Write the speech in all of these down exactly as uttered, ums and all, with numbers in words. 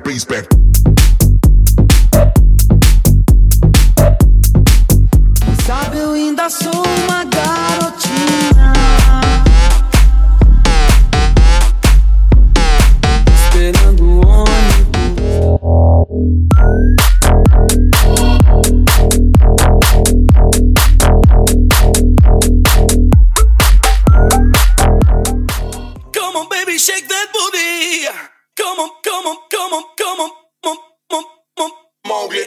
bass back. Sabe, eu ainda sou uma garotinha, esperando o ônibus. Come on, baby, shake that booty. Come on, come on, come on, come on, come on, come on, Mowgli.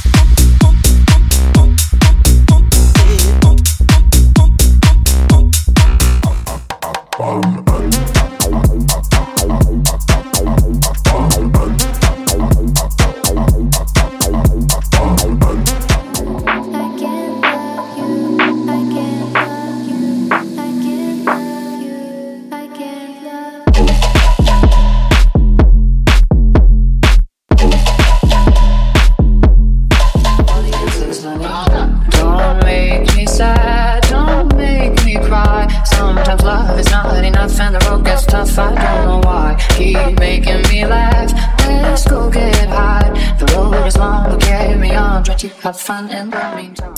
Keep making me laugh. Let's go get high. The road is long, but carry me on. Try to have fun in the meantime.